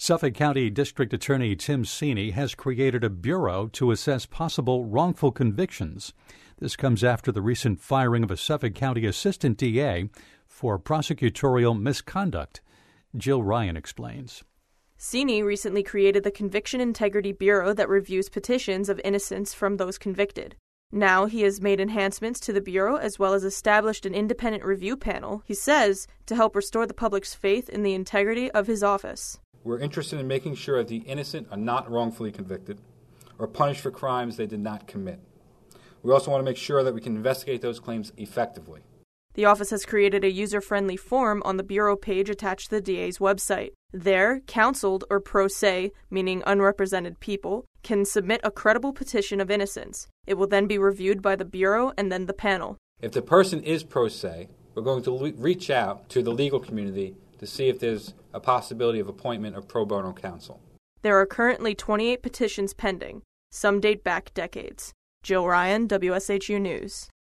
Suffolk County District Attorney Tim Sini has created a bureau to assess possible wrongful convictions. This comes after the recent firing of a Suffolk County Assistant DA for prosecutorial misconduct. Jill Ryan explains. Sini recently created the Conviction Integrity Bureau that reviews petitions of innocence from those convicted. Now he has made enhancements to the Bureau as well as established an independent review panel, he says, to help restore the public's faith in the integrity of his office. We're interested in making sure that the innocent are not wrongfully convicted or punished for crimes they did not commit. We also want to make sure that we can investigate those claims effectively. The office has created a user-friendly form on the Bureau page attached to the DA's website. There, counseled or pro se, meaning unrepresented people, can submit a credible petition of innocence. It will then be reviewed by the Bureau and then the panel. If the person is pro se, we're going to reach out to the legal community to see if there's a possibility of appointment of pro bono counsel. There are currently 28 petitions pending. Some date back decades. Jill Ryan, WSHU News.